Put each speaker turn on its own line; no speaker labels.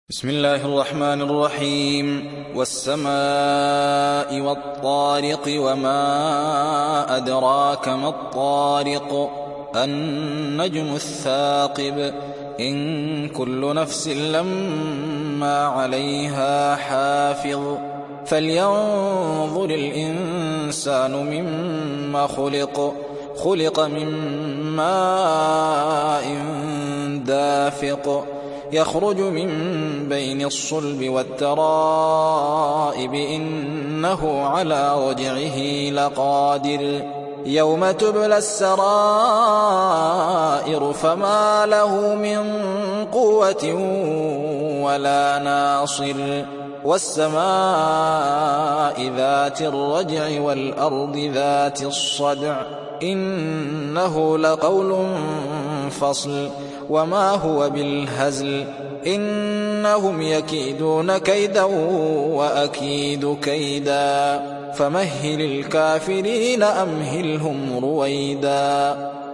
بسم الله الرحمن الرحيم. والسماء والطارق وما أدراك ما الطارق النجم الثاقب إن كل نفس لما عليها حافظ فلينظر الإنسان مما خلق من ماء دافق يخرج من بين الصلب والترائب إنه على رجعه لقادر يوم تبلى السرائر فما له من قوة ولا ناصر والسماء ذات الرجع والأرض ذات الصدع إنه لقول فصل وما هو بالهزل إنهم يكيدون كيدا وأكيد كيدا فمهل الكافرين أمهلهم رويدا